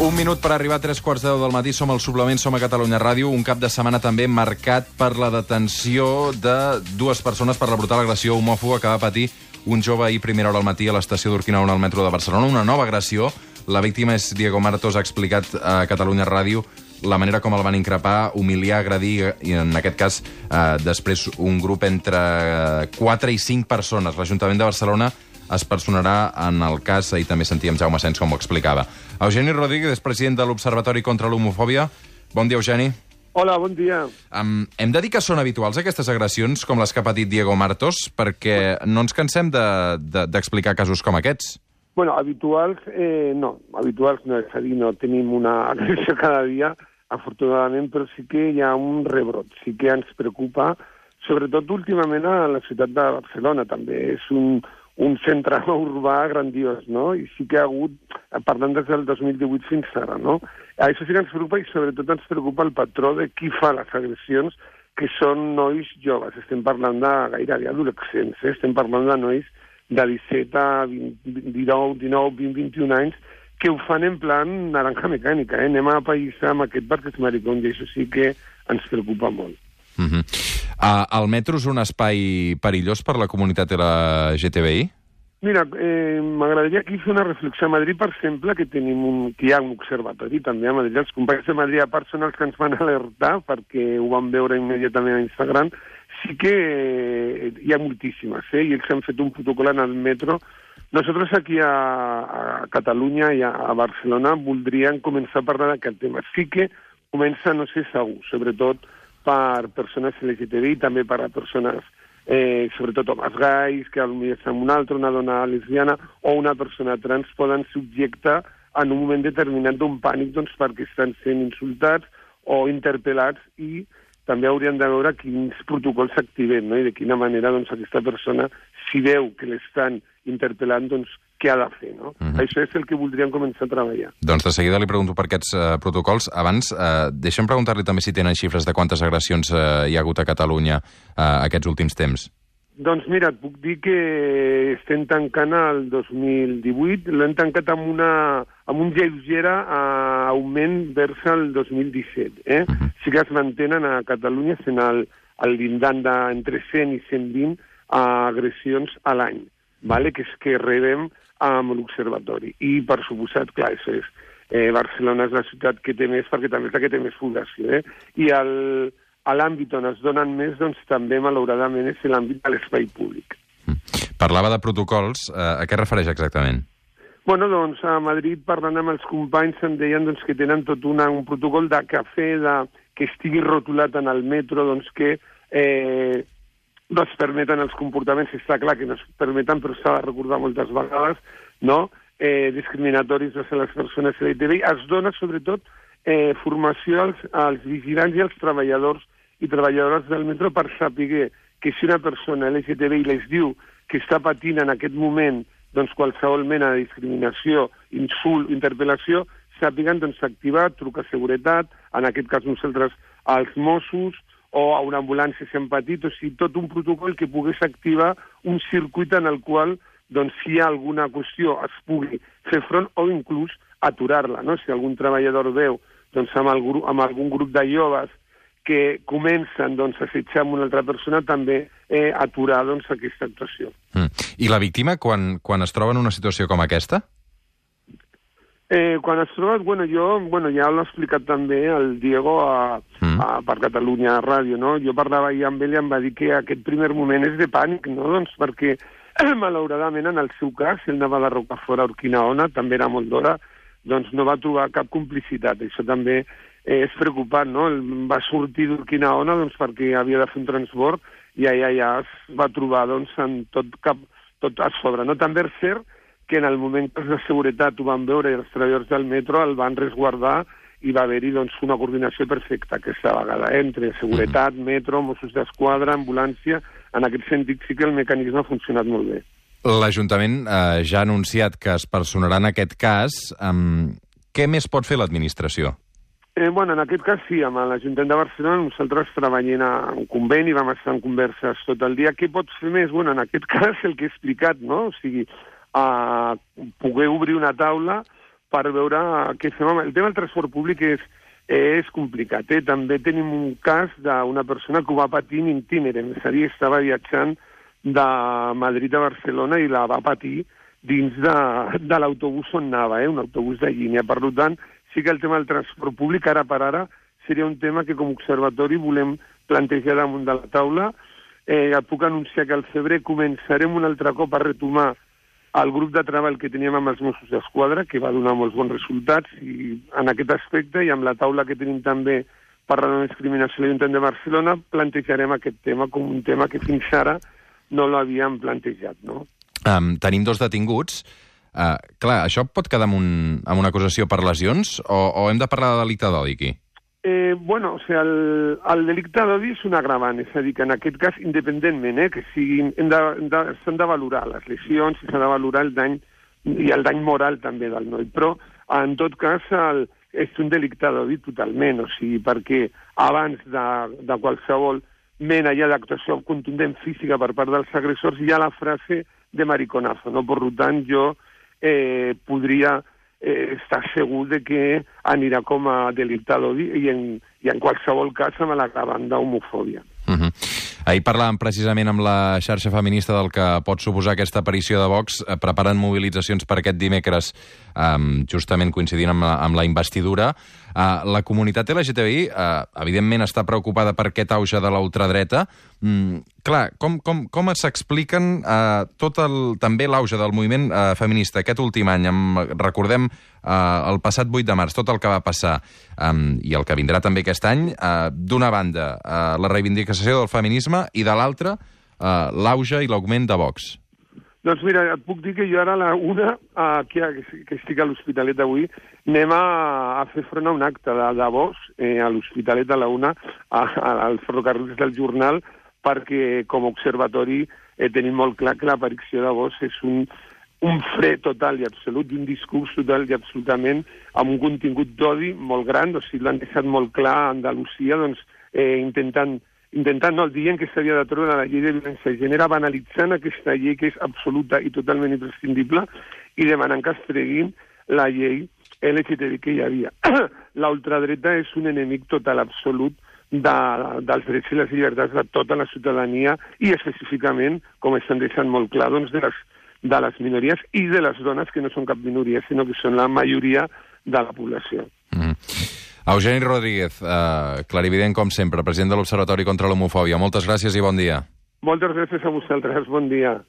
Un minut per arribar a 3:15 del matí. Som al Suplement, som a Catalunya Ràdio. Un cap de setmana també marcat per la detenció de dues persones per la brutal agressió homòfoba que va patir un jove ahir primera hora al matí a l'estació d'Urquinaona al metro de Barcelona. Una nova agressió. La víctima és Diego Martos. Ha explicat a Catalunya Ràdio la manera com el van increpar, humiliar, agredir, i en aquest cas després un grup entre 4 i 5 persones. L'Ajuntament de Barcelona es personarà en el cas, i també sentíem Jaume Sens com ho explicava. Eugeni Rodríguez, president de l'Observatori contra l'Homofòbia. Bon dia, Eugeni. Hola, bon dia. Hem de dir que són habituals aquestes agressions com les que ha patit Diego Martos, perquè no ens cansem d'explicar casos com aquests. Bueno, habituals no, és a dir, no tenim una agressió cada dia, afortunadament, però sí que hi ha un rebrot, sí que ens preocupa, sobretot últimament a la ciutat de Barcelona, també és un centre urbà grandiós, no? I sí que ha hagut, parlant des del 2018 fins ara, no? Això sí que ens preocupa i sobretot ens preocupa el patró de qui fa les agressions, que són nois joves. Estem parlant de gairebé adolescents, estem parlant de nois de 17 a 19, 20, 21 anys, que ho fan en plan naranja mecànica, Anem a païssar amb aquest perquè és maricón, i això sí que ens preocupa molt. El metro és un espai perillós per la comunitat LGTBI? Mira, m'agradaria aquí fer una reflexió. A Madrid, per exemple, que hi ha un observatori també a Madrid. Els companys de Madrid, a part, són els que ens van alertar, perquè ho van veure immediatament a Instagram. Sí que hi ha moltíssimes, i ells han fet un protocol en el metro. Nosotros aquí a Catalunya i a Barcelona voldríem començar a parlar d'aquest tema. Sí que comença a no ser segur, sobretot per persones LGTBI, també per a persones, sobretot homes gais, que potser és una altra, una dona lesbiana o una persona trans, poden subjectar en un moment determinat d'un pànic perquè estan sent insultats o interpel·lats, i també haurien de veure quins protocols s'activen, i de quina manera aquesta persona, si veu que l'estan interpel·lant, què ha de fer, no? Això és el que voldríem començar a treballar. Doncs de seguida li pregunto per aquests protocols. Abans, deixa'm preguntar-li també si tenen xifres de quantes agressions hi ha hagut a Catalunya aquests últims temps. Doncs mira, et puc dir que estem tancant el 2018, l'hem tancat amb un lleuger augment vers el 2017. Sí que es mantenen a Catalunya sent el llindar d'entre 100 i 120 agressions a l'any, que rebem amb l'observatori. I, per suposat, clar, això és. Barcelona és la ciutat que té més, perquè també és la que té més població. I a l'àmbit on es donen més, també, malauradament, és l'àmbit de l'espai públic. Parlava de protocols. A què refereix exactament? Bueno, a Madrid, parlant amb els companys, em deien que tenen tot un protocol de cafè, que estigui rotulat en el metro, que no es permeten els comportaments, està clar que no es permeten, però s'ha de recordar moltes vegades, discriminatoris a les persones LGTBI. Es dona, sobretot, formació als vigilants i als treballadors i treballadores del metro per saber que si una persona LGTBI les diu que està patint en aquest moment qualsevol mena de discriminació, insult, interpel·lació, sàpiguen activar, trucar a seguretat, en aquest cas nosaltres als Mossos, o a una ambulància si han patit, o sigui, tot un protocol que pogués activar un circuit en el qual, si hi ha alguna qüestió, es pugui fer front o inclús aturar-la, no? Si algun treballador veu amb algun grup de joves que comencen a assetjar amb una altra persona, també aturar aquesta actuació. I la víctima, quan es troba en una situació com aquesta? Quan es troba, ja l'ha explicat també el Diego per Catalunya Ràdio, no? Jo parlava ahir amb ell i em va dir que aquest primer moment és de pànic, no? Perquè, malauradament, en el seu cas, ell anava de Rocafort a Urquinaona, també era molt d'hora, no va trobar cap complicitat. Això també és preocupant, no? Ell va sortir d'Urquinaona perquè havia de fer un transport i allà es va trobar amb tot a sobre, no? També és cert que en el moment que els de seguretat ho van veure i els treballadors del metro el van resguardar i va haver-hi una coordinació perfecta aquesta vegada entre seguretat, metro, Mossos d'Esquadra, ambulància. En aquest sentit sí que el mecanisme ha funcionat molt bé. L'Ajuntament ja ha anunciat que es personarà en aquest cas. Què més pot fer l'administració? En aquest cas sí, amb l'Ajuntament de Barcelona nosaltres treballem en un conveni, vam estar en converses tot el dia. Què pot fer més? En aquest cas el que he explicat, no? O sigui, poder obrir una taula per veure què fem. El tema del transport públic és complicat. També tenim un cas d'una persona que ho va patir en itinerant, és a dir, estava viatjant de Madrid a Barcelona i la va patir dins de l'autobús on anava, un autobús de línia. Per tant, sí que el tema del transport públic, ara per ara, seria un tema que com a observatori volem plantejar damunt de la taula. Et puc anunciar que al febrer començarem un altre cop a retomar el grup de treball que teníem amb els Mossos d'Esquadra, que va donar molts bons resultats i en aquest aspecte, i amb la taula que tenim també per la no discriminació a l'Ajuntament de Barcelona, plantejarem aquest tema com un tema que fins ara no l'havíem plantejat, no? Tenim 2 detinguts. Clar, això pot quedar amb una acusació per lesions o hem de parlar de delicte d'odi aquí? Bueno, o sigui, el delicte d'odi és un agravant, és a dir, que en aquest cas, independentment, que siguin, s'han de valorar les lesions i s'ha de valorar el dany i el dany moral també del noi, però en tot cas és un delicte d'odi totalment, o sigui, perquè abans de qualsevol mena ja d'actuació contundent física per part dels agressors hi ha la frase de mariconazo, no? Per tant, jo podria estar segur de que anirà com a delicte d'odi i en qualsevol cas amb l'agravant d'homofòbia. Ahir parlàvem precisament amb la xarxa feminista del que pot suposar aquesta aparició de Vox. Preparen mobilitzacions per aquest dimecres, justament coincidint amb la investidura. La comunitat LGTBI, evidentment, està preocupada per aquest auge de la ultradreta. Clar, com s'expliquen també l'auge del moviment feminista aquest últim any? Recordem el passat 8 de març, tot el que va passar, i el que vindrà també aquest any. D'una banda, la reivindicació del feminisme i de l'altra, l'auge i l'augment de Vox. Doncs mira, et puc dir que jo ara a la una, que estic a l'Hospitalet d'avui, anem a fer front a un acte de Vox a l'Hospitalet a la una, als ferrocarrils del Jornal, perquè com a observatori tenim molt clar que l'aparició de Vox és un fre total i absolut, un discurs total i absolutament amb un contingut d'odi molt gran, o sigui, l'han deixat molt clar a Andalusia, doncs, intentant no, dient que s'havia de treure la llei de violència de gènere, banalitzant aquesta llei que és absoluta i totalment imprescindible i demanant que es treguin la llei LGTBI que hi havia. La ultradreta és un enemic total absolut dels drets i les llibertats de tota la ciutadania i específicament, com estan deixant molt clar, doncs, de les minories i de les dones que no són cap minoria, sinó que són la majoria de la població. Eugeni Rodríguez, clarivident com sempre, president de l'Observatori contra l'Homofòbia. Moltes gràcies i bon dia. Moltes gràcies a vosaltres, bon dia.